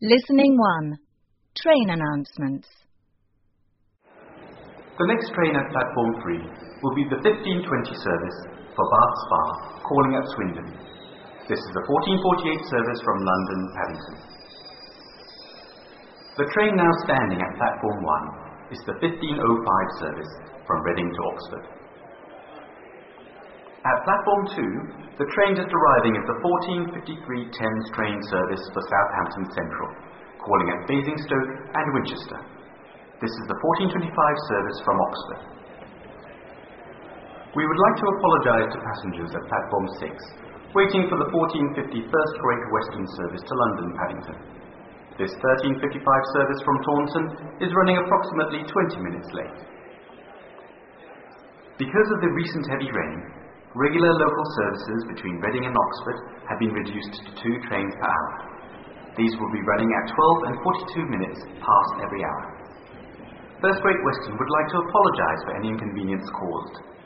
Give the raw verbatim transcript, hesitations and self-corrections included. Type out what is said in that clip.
Listening one. Train announcements. The next train at platform three will be the fifteen twenty service for Bath Spa, calling at Swindon. This is the fourteen forty-eight service from London Paddington. The train now standing at platform one is the fifteen oh five service from Reading to Oxford. At platform two, the train just arriving is the fourteen fifty-three Thames train service for Southampton Central, calling at Basingstoke and Winchester. This is the fourteen twenty-five service from Oxford. We would like to apologise to passengers at platform six, waiting for the fourteen fifty First Great Western service to London Paddington. This thirteen fifty-five service from Taunton is running approximately twenty minutes late. Because of the recent heavy rain, regular local services between Reading and Oxford have been reduced to two trains per hour. These will be running at twelve and forty-two minutes past every hour. First Great Western would like to apologise for any inconvenience caused.